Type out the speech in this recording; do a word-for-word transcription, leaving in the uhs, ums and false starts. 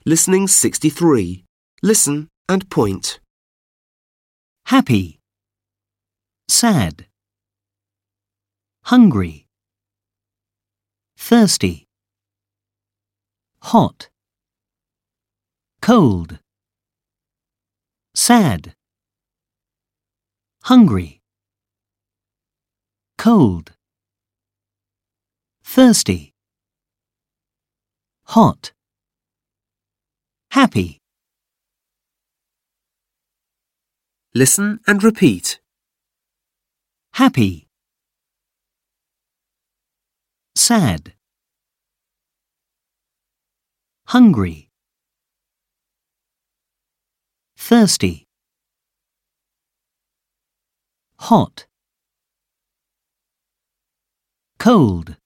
Listening sixty-three. Listen and point. Happy, sad, hungry, thirsty, hot, cold, sad, hungry, cold, thirsty, hot, happy. Listen and repeat. Happy, sad, hungry, thirsty, hot, cold.